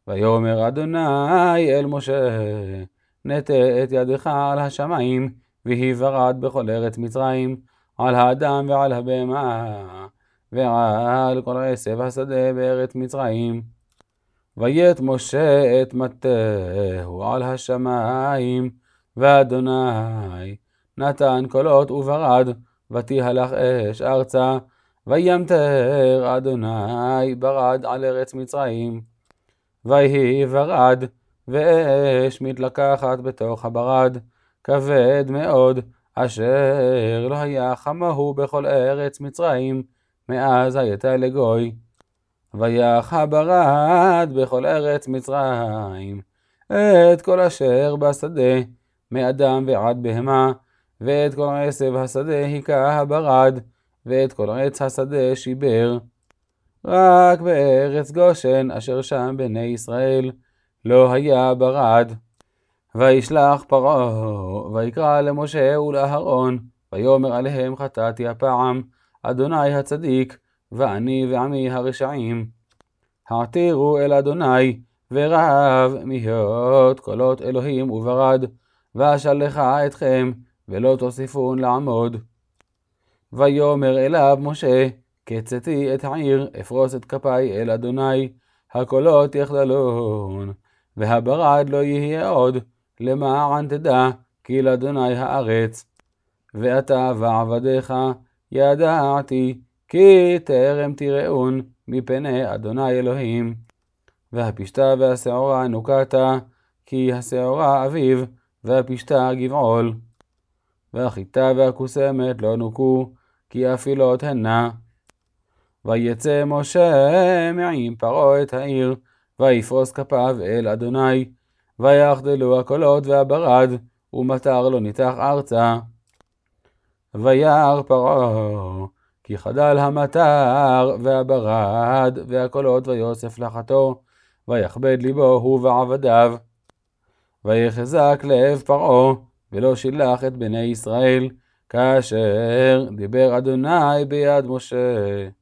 ויאמר אדוני אל משה, נטה את ידך על השמיים, והיא ורד בכל ארץ מצרים, על האדם ועל הבהמה, ועל כל עשב השדה בארץ מצרים. ויית משה את מטהו על השמיים, ואדוני נתן קולות וברד, ותהלך אש ארצה, וימטר אדוני ברד על ארץ מצרים. ויהי ברד, ואש מתלקחת בתוך הברד, כבד מאוד, אשר לא היה חמהו בכל ארץ מצרים, מאז הייתה לגוי. ויח הברד בכל ארץ מצרים, את כל אשר בשדה, מאדם ועד בהמה, ואת כל עשב השדה היכה הברד, ואת כל עץ השדה שיבר. רק בארץ גושן אשר שם בני ישראל לא היה ברד. וישלח פרעה ויקרא למשה ולאהרון, ויאמר עליהם חטאתי הפעם, אדוני הצדיק, ואני ועמי הרשעים. העתירו אל אדוני, ורב מהיות קולות אלוהים וברד, ואשלחה אתכם, ולא תוסיפון לעמוד. ויאמר אליו משה, קצתי את העיר, אפרוס את כפי אל אדוני, הקולות יחדלון, והברד לא יהיה עוד, למען תדע, כי לאדוני הארץ. ואתה ועבדיך ידעתי, כי טרם תראון מפני אדוני אלוהים. והפשתה והשעורה נוקעת, כי השעורה אביב, והפשתה גבעול. והחיטה והקוסמת לא נוקו, כי אפילות הנה. ויצא משה מעם פרעה את העיר, ויפרוס כפיו אל אדוני, ויחדלו הקולות והברד, ומטר לא ניתח ארצה. וירא פרעה, כי חדל המטר והברד והקולות, ויוסף לחתו, ויכבד ליבו הוא ועבדיו. ויחזק לב פרעה, ולא שילח את בני ישראל, כאשר דיבר אדוני ביד משה.